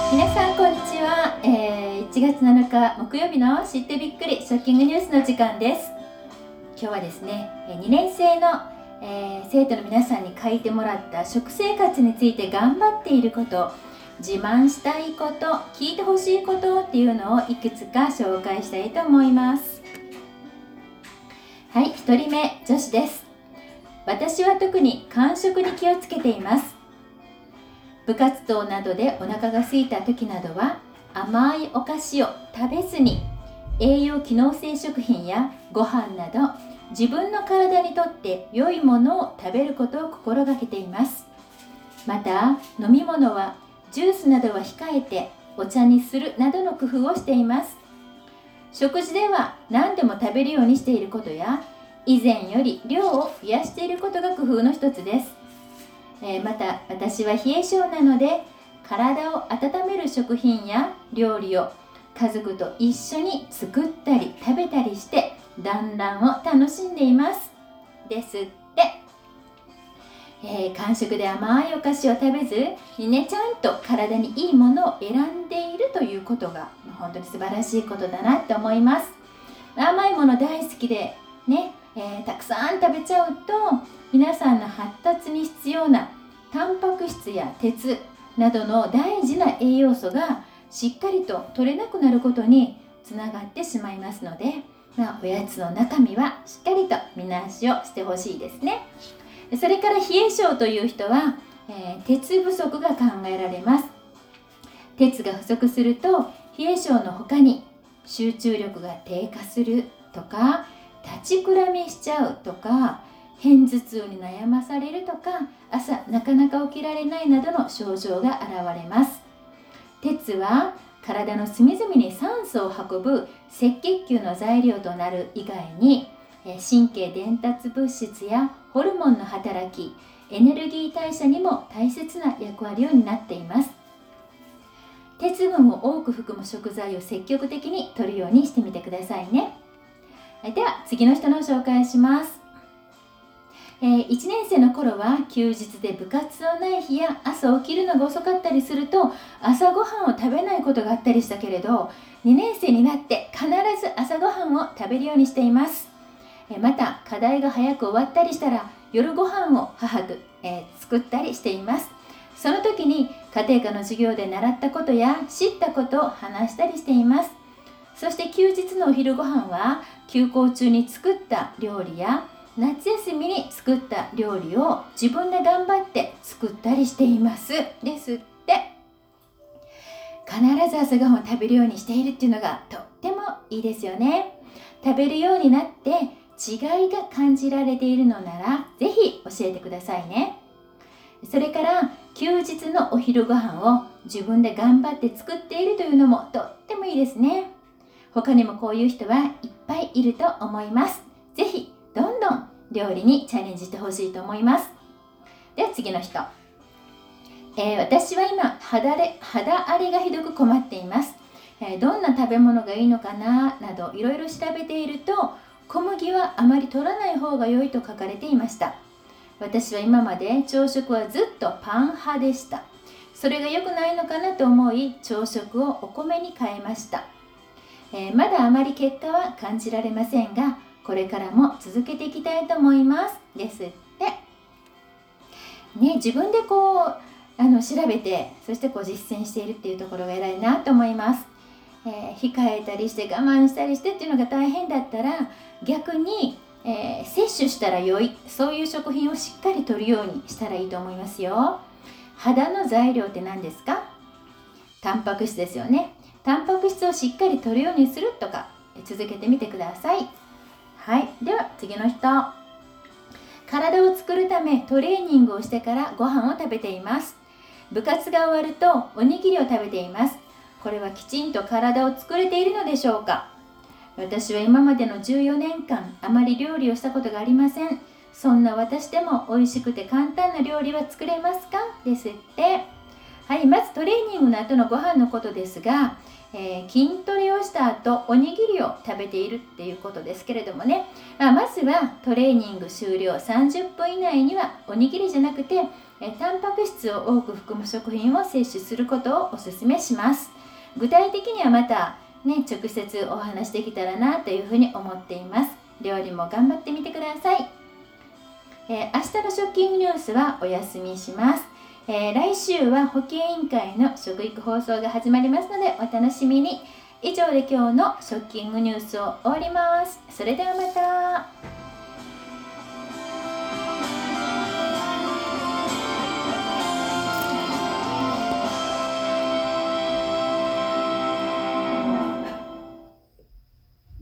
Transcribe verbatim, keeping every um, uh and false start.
皆さんこんにちは、えー、いちがつなのか木曜日の知ってびっくりショッキングニュースの時間です。今日はですねにねん生の、えー、生徒の皆さんに書いてもらった食生活について頑張っていること、自慢したいこと、聞いてほしいことっていうのをいくつか紹介したいと思います。はい、ひとりめ、女子です。私は特に間食に気をつけています。部活動などでお腹が空いた時などは甘いお菓子を食べずに栄養機能性食品やご飯など自分の体にとって良いものを食べることを心がけています。また飲み物はジュースなどは控えてお茶にするなどの工夫をしています。食事では何でも食べるようにしていることや以前より量を増やしていることが工夫の一つです。えー、また私は冷え性なので体を温める食品や料理を家族と一緒に作ったり食べたりして団らんを楽しんでいますですって。えー、間食で甘いお菓子を食べずにね、ちゃんと体にいいものを選んでいるということが本当に素晴らしいことだなって思います。甘いもの大好きでね、えー、たくさん食べちゃうと皆さんの発達に必要なタンパク質や鉄などの大事な栄養素がしっかりと取れなくなることにつながってしまいますので、まあ、おやつの中身はしっかりと見直しをしてほしいですね。それから冷え性という人は、えー、鉄不足が考えられます。鉄が不足すると冷え性の他に集中力が低下するとか立ちくらみしちゃうとか片頭痛に悩まされるとか朝なかなか起きられないなどの症状が現れます。鉄は体の隅々に酸素を運ぶ赤血球の材料となる以外に神経伝達物質やホルモンの働き、エネルギー代謝にも大切な役割を担っています。鉄分を多く含む食材を積極的に摂るようにしてみてくださいね。では次の人の紹介します。えー、いちねん生の頃は休日で部活のない日や朝起きるのが遅かったりすると朝ごはんを食べないことがあったりしたけれど、にねん生になって必ず朝ごはんを食べるようにしています。えー、また課題が早く終わったりしたら夜ご飯を母と、えー、作ったりしています。その時に家庭科の授業で習ったことや知ったことを話したりしています。そして休日のお昼ご飯は休校中に作った料理や夏休みに作った料理を自分で頑張って作ったりしていますですって。必ず朝ごはんを食べるようにしているっていうのがとってもいいですよね。食べるようになって違いが感じられているのならぜひ教えてくださいね。それから休日のお昼ご飯を自分で頑張って作っているというのもとってもいいですね。他にもこういう人はいっぱいいると思います。ぜひどんどん料理にチャレンジしてほしいと思います。では次の人、えー、私は今肌荒れ、肌荒れがひどく困っています。えー、どんな食べ物がいいのかななどいろいろ調べていると小麦はあまり取らない方が良いと書かれていました。私は今まで朝食はずっとパン派でした。それが良くないのかなと思い朝食をお米に変えました。えー、まだあまり結果は感じられませんがこれからも続けていきたいと思いますですって。ね、自分でこうあの調べてそしてこう実践しているっていうところが偉いなと思います。えー、控えたりして我慢したりしてっていうのが大変だったら逆に、えー、摂取したら良いそういう食品をしっかりとるようにしたらいいと思いますよ。肌の材料って何ですか？タンパク質ですよね。タンパク質をしっかりとるようにするとか続けてみてください。はい、では次の人、体を作るためトレーニングをしてからご飯を食べています。部活が終わるとおにぎりを食べています。これはきちんと体を作れているのでしょうか？私は今までのじゅうよねんかんあまり料理をしたことがありません。そんな私でも美味しくて簡単な料理は作れますかですって。 はい、まずトレーニングの後のご飯のことですが、えー、筋トレをした後おにぎりを食べているっていうことですけれどもね、まあ、まずはトレーニング終了さんじゅっぷん以内にはおにぎりじゃなくて、えー、タンパク質を多く含む食品を摂取することをお勧めします。具体的にはまたね、直接お話できたらなというふうに思っています。料理も頑張ってみてください。えー、明日のショッキングニュースはお休みします。えー、来週は保健委員会の食育放送が始まりますのでお楽しみに。以上で今日のショッキングニュースを終わります。それではまた。